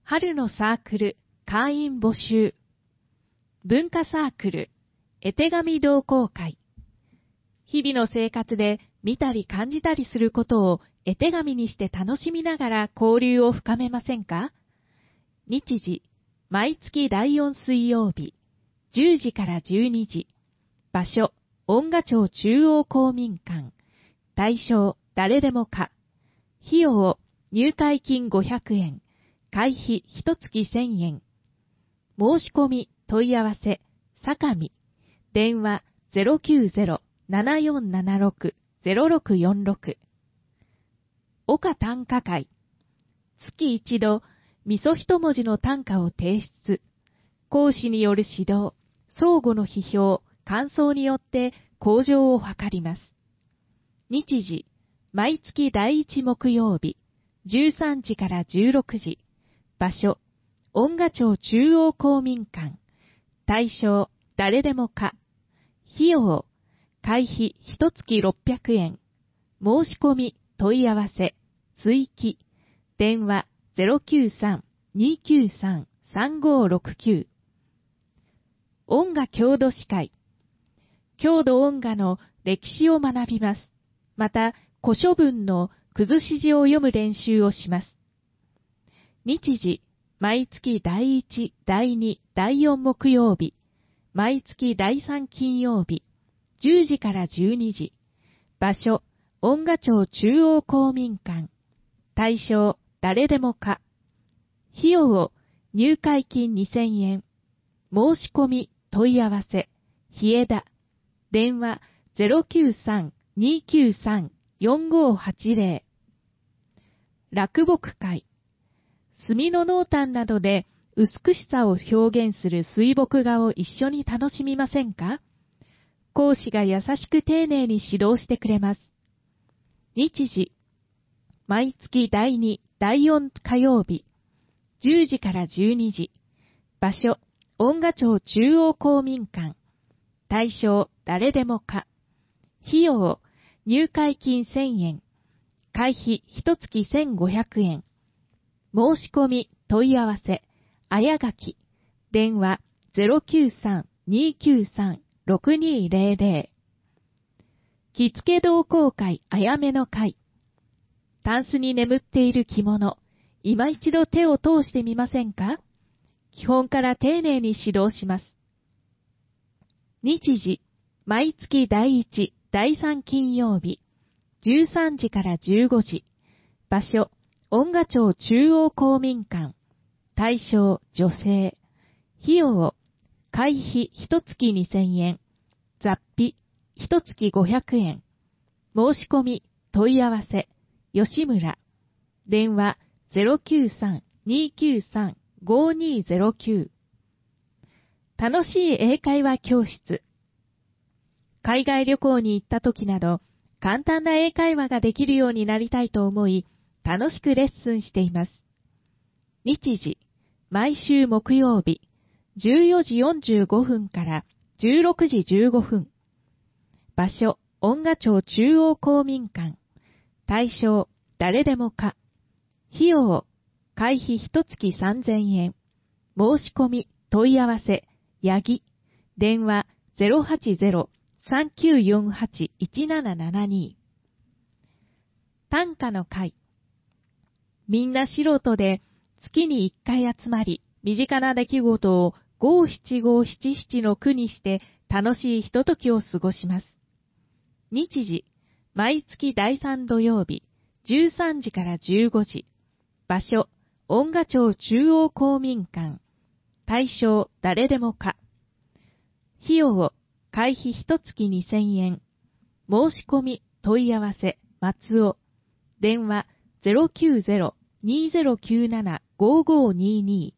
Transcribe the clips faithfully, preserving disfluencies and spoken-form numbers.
春のサークル会員募集。文化サークル絵手紙同好会。日々の生活で見たり感じたりすることを絵手紙にして楽しみながら交流を深めませんか？日時、毎月だいよん水曜日、じゅうじからじゅうにじ。場所、恩賀町中央公民館。対象、誰でもか。費用、入会金ごひゃくえん。会費いちがつせんえん。申し込み、問い合わせ、坂見。電話 ゼロきゅうゼロ ななよんななろく ゼロろくよんろく。岡短歌会。月一度、みそ一文字の短歌を提出。講師による指導、相互の批評、感想によって向上を図ります。日時、毎月だいいち木曜日、じゅうさんじからじゅうろくじ。場所、恩賀町中央公民館。対象、誰でもか。費用、会費いちがつろっぴゃくえん。申し込み、問い合わせ、追記。電話 ゼロきゅうさん にきゅうさん さんごろくきゅう。恩賀郷土史会。郷土恩賀の歴史を学びます。また、古書文の崩し字を読む練習をします。日時、毎月だいいち、だいに、だいよん木曜日、毎月だいさん金曜日、じゅうじからじゅうにじ。場所、恩賀町中央公民館。対象、誰でもか。費用、入会金にせんえん。申し込み、問い合わせ、日枝。電話 ゼロきゅうさん にきゅうさん よんごはちぜろ。落木会。墨の濃淡などで美しさを表現する水墨画を一緒に楽しみませんか？講師が優しく丁寧に指導してくれます。日時、毎月だいに、だいよん火曜日、じゅうじからじゅうにじ。場所、恩賀町中央公民館。対象、誰でもか。費用、入会金せんえん。会費いちがつせんごひゃくえん。申し込み、問い合わせ、あやがき。電話 ゼロきゅうさん にきゅうさん ろくにぜろぜろ。着付け同好会あやめの会。タンスに眠っている着物、今一度手を通してみませんか？基本から丁寧に指導します。日時、毎月だいいち、だいさん金曜日、じゅうさんじからじゅうごじ。場所、恩賀町中央公民館。対象、女性。費用、会費いちがつにせんえん。雑費、いちがつごひゃくえん。申し込み、問い合わせ、吉村。電話 ゼロきゅうさん にきゅうさん ごにぜろきゅう。楽しい英会話教室。海外旅行に行った時など、簡単な英会話ができるようになりたいと思い、楽しくレッスンしています。日時、毎週木曜日、じゅうよじよんじゅうごふんからじゅうろくじじゅうごふん。場所、恩賀町中央公民館。対象、誰でもか。費用、会費いちがつさんぜんえん。申し込み、問い合わせ、八木。電話 ゼロはちゼロ さんきゅうよんはち いちななななに。短歌の会。みんな素人で月にいっかい集まり、身近な出来事を五七五七七の句にして楽しいひとときを過ごします。日時、毎月だいさん土曜日、じゅうさんじからじゅうごじ。場所、恩賀町中央公民館。対象、誰でもか。費用、会費いちがつにせんえん。申し込み、問い合わせ、松尾。電話 ゼロきゅうゼロ にゼロきゅうなな ごごにに。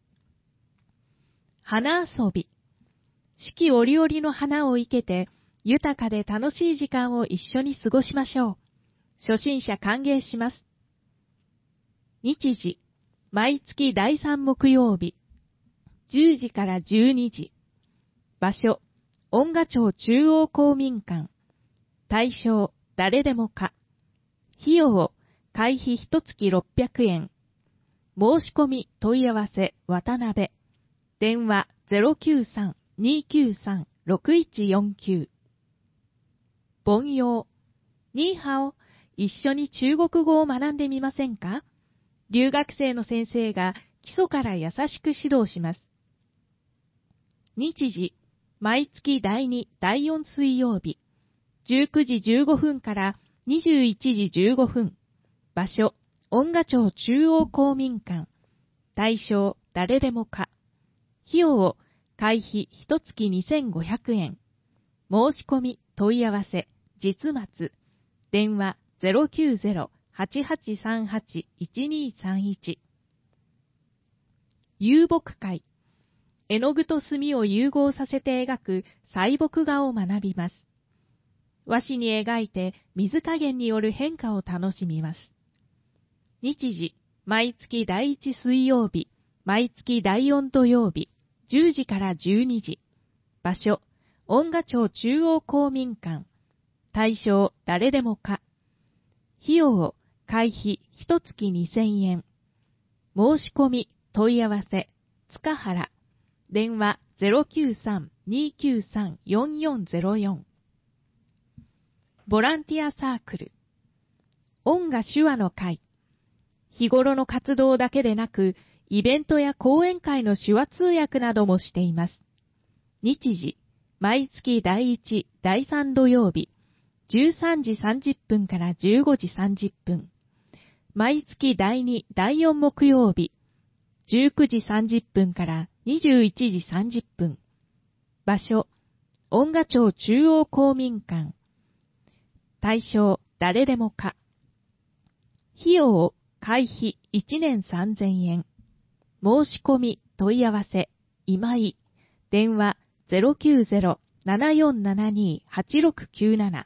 花遊び。四季折々の花を生けて、豊かで楽しい時間を一緒に過ごしましょう。初心者歓迎します。日時、毎月だいさん木曜日、じゅうじからじゅうにじ。場所、恩賀町中央公民館。対象、誰でもか。費用、会費いちがつろっぴゃくえん。 申し込み問い合わせ渡辺。電話 ゼロきゅうさん にーきゅうさん ろくいちよんきゅう。凡庸。ニーハオ。一緒に中国語を学んでみませんか？留学生の先生が基礎から優しく指導します。日時、毎月だいに、だいよん水曜日、じゅうくじじゅうごふんからにじゅういちじじゅうごふん。場所、恩賀町中央公民館。対象、誰でもか。費用、会費いちがつにせんごひゃくえん。申し込み、問い合わせ、実末。電話 ゼロきゅうゼロ はちはちさんはち いちにさんいち。遊墨会。絵の具と墨を融合させて描く彩墨画を学びます。和紙に描いて水加減による変化を楽しみます。日時、毎月だいいち水曜日、毎月だいよん土曜日、じゅうじからじゅうにじ。場所、恩賀町中央公民館。対象、誰でもか。費用、会費いちがつにせんえん。申し込み、問い合わせ、塚原。電話 ゼロきゅうさん にーきゅうさん よんよんゼロよん。ボランティアサークル。恩賀手話の会。日頃の活動だけでなく、イベントや講演会の手話通訳などもしています。日時、毎月だいいち、だいさん土曜日、じゅうさんじさんじゅっぷんからじゅうごじさんじゅっぷん。毎月だいに、だいよん木曜日、じゅうくじさんじゅっぷんからにじゅういちじさんじゅっぷん。場所、恩賀町中央公民館。対象、誰でもか。費用、会費いちねんさんぜんえん。申し込み、問い合わせ、今井。電話 ゼロきゅうゼロ ななよんななに はちろくきゅうなな。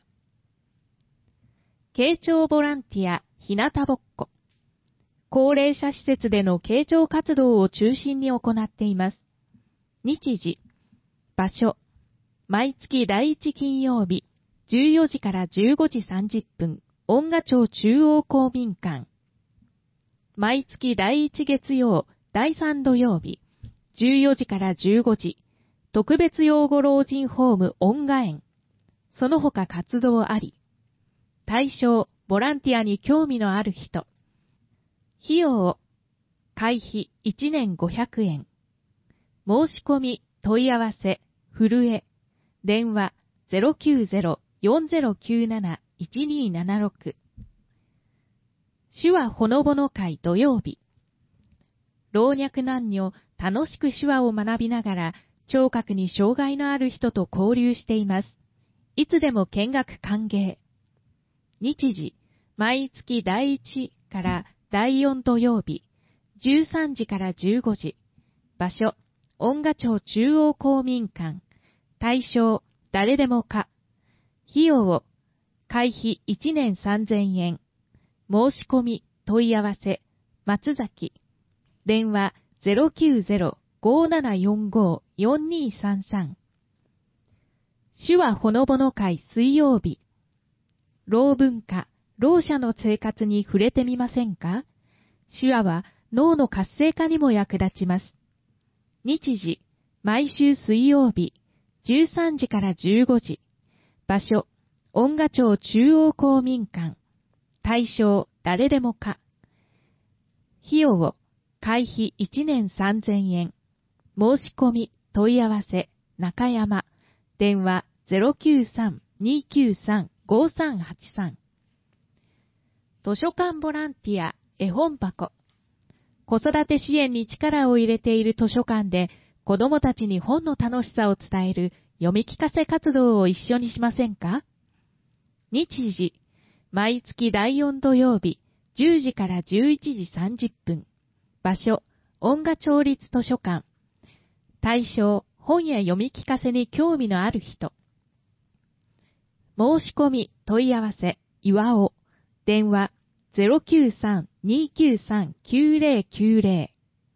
慶長ボランティア、ひなたぼっこ。高齢者施設での慶長活動を中心に行っています。日時、場所、毎月だいいち金曜日、じゅうよじからじゅうごじさんじゅっぷん、恩賀町中央公民館。毎月だいいち月曜、だいさん土曜日、じゅうよじからじゅうごじ、特別養護老人ホーム恩賀園。その他活動あり。対象、ボランティアに興味のある人。費用、会費いちねんごひゃくえん。申し込み、問い合わせ、震え。電話 ゼロきゅうゼロ よんゼロきゅうなな いちにーななろく。手話ほのぼの会土曜日。老若男女、楽しく手話を学びながら、聴覚に障害のある人と交流しています。いつでも見学歓迎。日時、毎月だいいちからだいよん土曜日、じゅうさんじからじゅうごじ。場所、恩賀町中央公民館。対象、誰でもか。費用、会費いちねんさんぜんえん。申し込み、問い合わせ、松崎。電話 ゼロきゅうゼロ ごーななよんごー よんにーさんさん。手話ほのぼの会水曜日。老文化、老者の生活に触れてみませんか？手話は脳の活性化にも役立ちます。日時、毎週水曜日、じゅうさんじからじゅうごじ。場所、恩賀町中央公民館。対象、誰でもか。費用、会費いちねんさんぜんえん。申し込み、問い合わせ、中山。電話 ゼロきゅうさん にーきゅうさん ごーさんはちさん。図書館ボランティア、絵本箱。子育て支援に力を入れている図書館で、子どもたちに本の楽しさを伝える読み聞かせ活動を一緒にしませんか？日時、毎月だいよん土曜日、じゅうじからじゅういちじさんじゅっぷん。場所、恩賀町立図書館。対象、本や読み聞かせに興味のある人。申し込み、問い合わせ、岩尾。電話 ゼロきゅうさん にーきゅうさん きゅうぜろきゅうぜろ。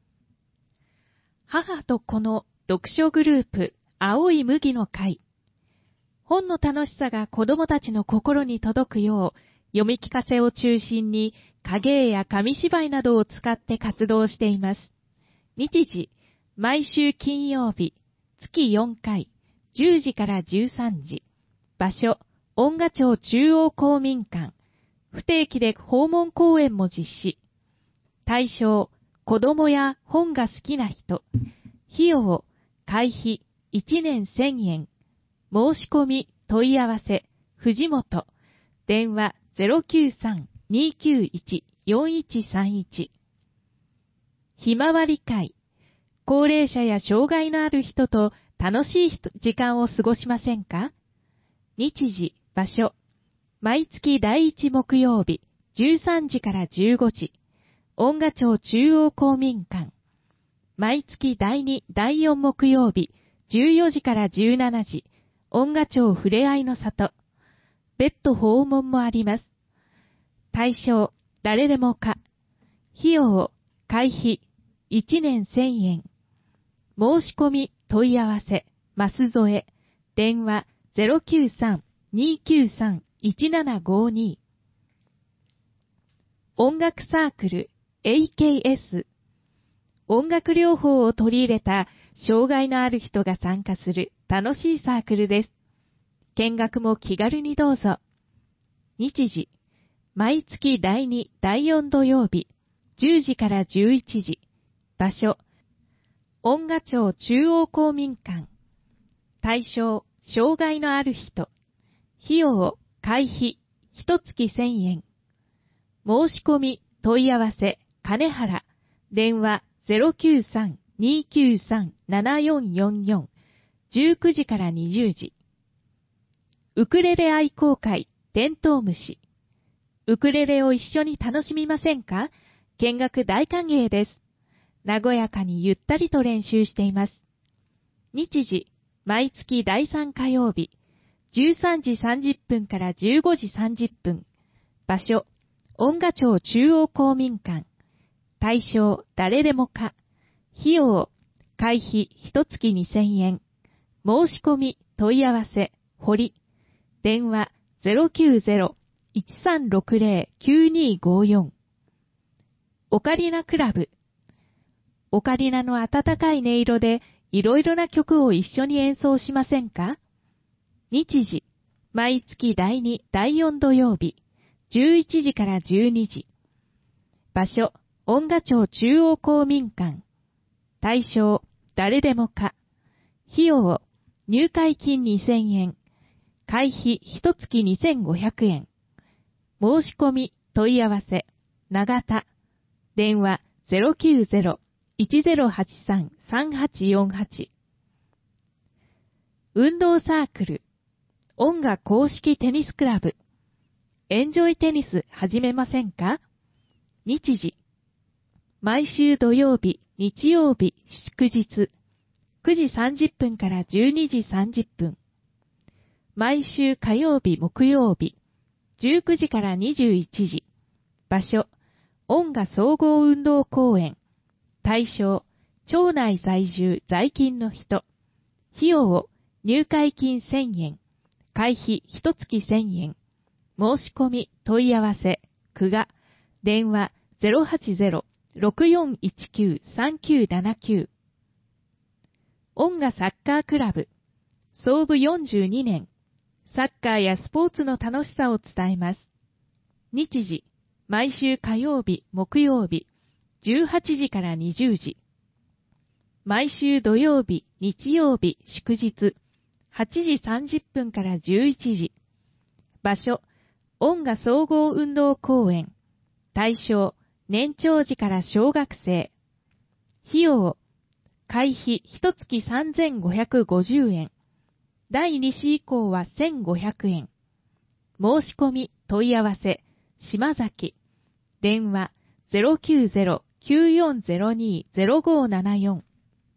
母と子の読書グループ、青い麦の会。本の楽しさが子どもたちの心に届くよう、 読み聞かせを中心に影絵や紙芝居などを使って活動しています。日時、毎週金曜日、月よんかい、じゅうじからじゅうさんじ。場所、恩賀町中央公民館。不定期で訪問講演も実施。対象、子供や本が好きな人。費用、会費いちねんせんえん。申し込み、問い合わせ、藤本。電話 ゼロきゅうさん にきゅういち よんいちさんいち。ひまわり会。高齢者や障害のある人と楽しい時間を過ごしませんか？日時、場所。毎月だいいち木曜日、じゅうさんじからじゅうごじ。恩賀町中央公民館。毎月だいに、だいよん木曜日、じゅうよじからじゅうしちじ。恩賀町ふれあいの里。別途訪問もあります。対象、誰でもか。費用、会費、いちねんせんえん。申し込み、問い合わせ、ますぞえ。電話 ゼロきゅうさん にきゅうさん いちななごに。音楽サークル エーケーエス。音楽療法を取り入れた障害のある人が参加する楽しいサークルです。見学も気軽にどうぞ。日時、毎月だいに、だいよん土曜日、じゅうじからじゅういちじ。場所、恩賀町中央公民館。対象、障害のある人。費用、会費、ひとつきせんえん。申し込み、問い合わせ、金原。電話 ゼロきゅうさん にきゅうさん ななよんよんよん。じゅうくじからにじゅうじ。ウクレレ愛好会、テントウムシ。ウクレレを一緒に楽しみませんか？見学大歓迎です。和やかにゆったりと練習しています。日時、毎月だいさん火曜日、じゅうさんじさんじゅっぷんからじゅうごじさんじゅっぷん。場所、恩賀町中央公民館。対象、誰でもか。費用、会費ひとつきにせんえん。申し込み、問い合わせ、堀。電話 ゼロきゅうゼロ いちさんろくゼロ きゅうにごよん。オカリナクラブ。オカリナの温かい音色でいろいろな曲を一緒に演奏しませんか？日時、毎月だいに、だいよん土曜日、じゅういちじからじゅうにじ。場所、恩賀町中央公民館。対象、誰でもか。費用、入会金にせんえん。会費ひとつきにせんごひゃくえん。申し込み、問い合わせ、永田。電話 ゼロきゅうゼロ いちゼロはちさん さんはちよんはち。運動サークル、音楽公式テニスクラブ。エンジョイテニス始めませんか？日時、毎週土曜日、日曜日、祝日、くじさんじゅっぷんからじゅうにじさんじゅっぷん。毎週火曜日、木曜日、じゅうくじからにじゅういちじ。場所、音楽総合運動公園。対象、町内在住在勤の人。費用、入会金せんえん。会費ひとつきせんえん。申し込み、問い合わせ、久我。電話 ゼロはちゼロ ろくよんいちきゅう さんきゅうななきゅう。音楽サッカークラブ。創部よんじゅうにねん。サッカーやスポーツの楽しさを伝えます。日時、毎週火曜日、木曜日、じゅうはちじからにじゅうじ。毎週土曜日、日曜日、祝日、はちじさんじゅっぷんからじゅういちじ。場所、音楽総合運動公園。対象、年長児から小学生。費用、会費ひとつきさんぜんごひゃくごじゅうえん。だいに子以降はせんごひゃくえん。申し込み、問い合わせ、島崎。電話 ゼロきゅうゼロ きゅうよんゼロに ゼロごななよん。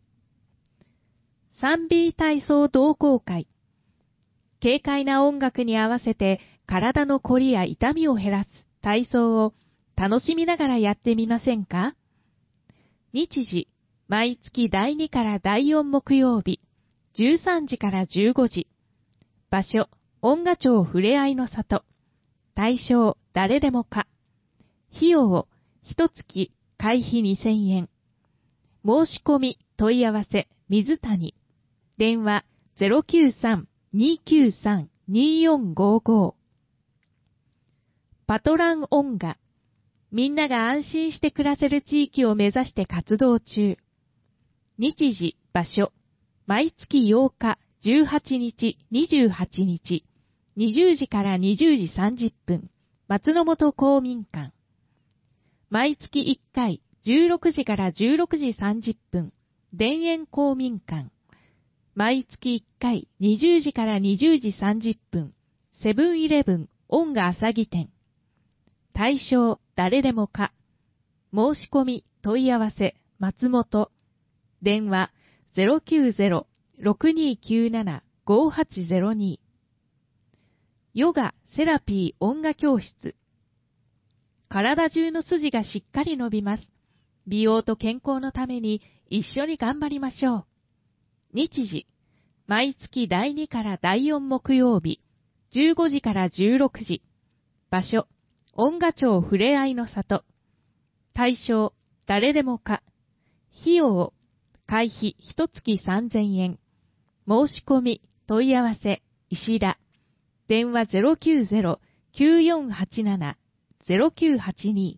サンビー体操同好会。軽快な音楽に合わせて体のこりや痛みを減らす体操を楽しみながらやってみませんか？日時、毎月だいにからだいよん木曜日、じゅうさんじからじゅうごじ。場所、恩賀町ふれあいの里。対象、 誰でもか。費用、一月会費にせんえん。申し込み、問い合わせ、水谷。電話 ゼロきゅうさん にーきゅうさん にーよんごご。パトラン音楽。みんなが安心して暮らせる地域を目指して活動中。日時、場所。毎月ようか、じゅうはちにち、にじゅうはちにち。にじゅうじからにじゅうじさんじゅっぷん。松の本公民館。毎月いっかい、じゅうろくじからじゅうろくじさんじゅっぷん。田園公民館。毎月いっかい、にじゅうじからにじゅうじさんじゅっぷん。セブンイレブン、音楽浅木店。対象、誰でもか。申し込み、問い合わせ、松本。電話、ゼロきゅうゼロ ろくにーきゅうなな ごはちゼロに。ヨガ、セラピー、音楽教室。体中の筋がしっかり伸びます。美容と健康のために一緒に頑張りましょう。日時、毎月だいにからだいよん木曜日、じゅうごじからじゅうろくじ。場所、音楽町ふれあいの里。対象、誰でもか。費用、会費一月さんぜんえん。申し込み、問い合わせ、石田。電話 ゼロきゅうゼロ きゅうよんはちなな ゼロきゅうはちに。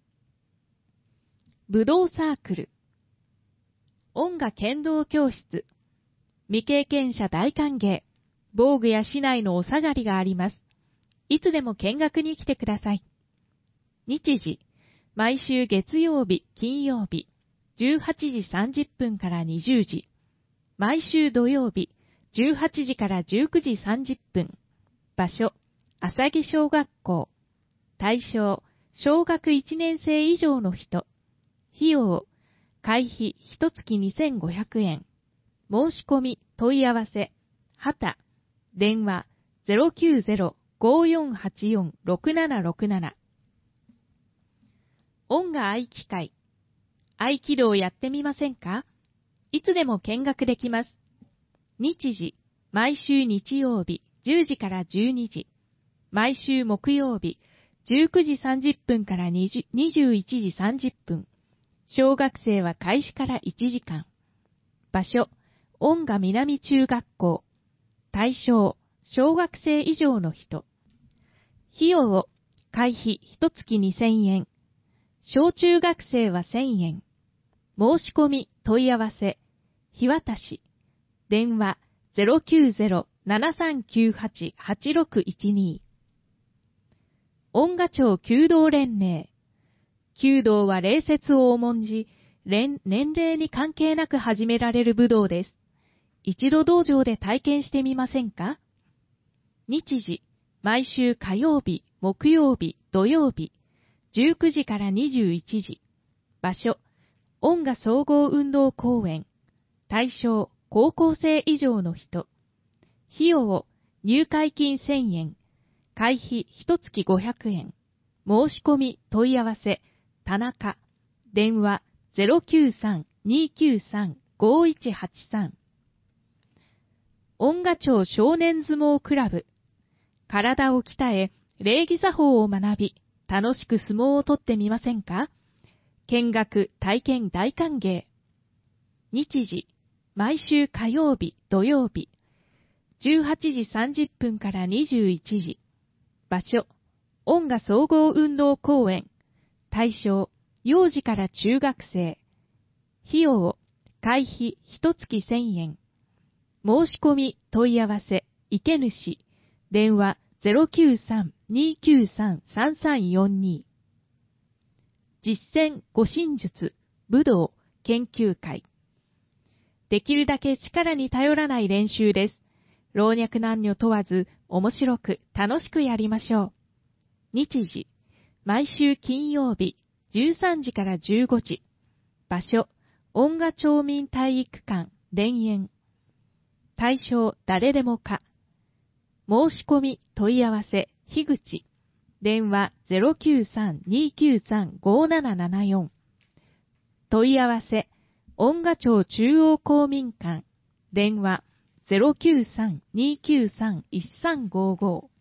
武道サークル。音楽剣道教室。未経験者大歓迎。防具や市内のお下がりがあります。いつでも見学に来てください。日時、毎週月曜日、金曜日、じゅうはちじさんじゅっぷんからにじゅうじ。毎週土曜日、じゅうはちじからじゅうくじさんじゅっぷん。場所、浅木小学校。対象、小学いちねん生以上の人。費用、会費一月にせんごひゃくえん。申し込み、問い合わせ、畑。電話、ゼロきゅうゼロ ごよんはちよん ろくななろくなな。音楽合気会。合気道やってみませんか？いつでも見学できます。日時、毎週日曜日、じゅうじからじゅうにじ。毎週木曜日、じゅうくじさんじゅっぷんからにじゅういちじさんじゅっぷん。小学生は開始からいちじかん。場所、音楽南中学校。対象、小学生以上の人。費用、会費一月にせんえん。小中学生はせんえん。申し込み、問い合わせ、日渡し。電話、ゼロきゅうゼロ ななさんきゅうはち はちろくいちに。音楽町弓道連盟。弓道は礼節を重んじ、年齢に関係なく始められる武道です。一度道場で体験してみませんか？日時、毎週火曜日、木曜日、土曜日、じゅうくじからにじゅういちじ。場所、音楽総合運動公園。対象、高校生以上の人。費用、入会金せんえん。会費一月ごひゃくえん。申し込み、問い合わせ、田中。電話 ゼロきゅうさん にーきゅうさん ごいちはちさん。音楽町少年相撲クラブ。体を鍛え、礼儀作法を学び、楽しく相撲を取ってみませんか？見学、体験大歓迎。日時、毎週火曜日、土曜日。じゅうはちじさんじゅっぷんからにじゅういちじ。場所、音楽総合運動公園。対象、幼児から中学生。費用、会費一月せんえん。申し込み、問い合わせ、池主。電話 ゼロきゅうさん にーきゅうさん さんさんよんに。実践護身術、武道、研究会。できるだけ力に頼らない練習です。老若男女問わず、面白く楽しくやりましょう。日時、毎週金曜日、じゅうさんじからじゅうごじ。場所、音楽町民体育館、田園。対象、誰でもか。申し込み、問い合わせ、樋口。電話 ゼロきゅうさん にーきゅうさん ごななななよん。問い合わせ、音楽町中央公民館。電話 ゼロきゅうさん にーきゅうさん いちさんごご。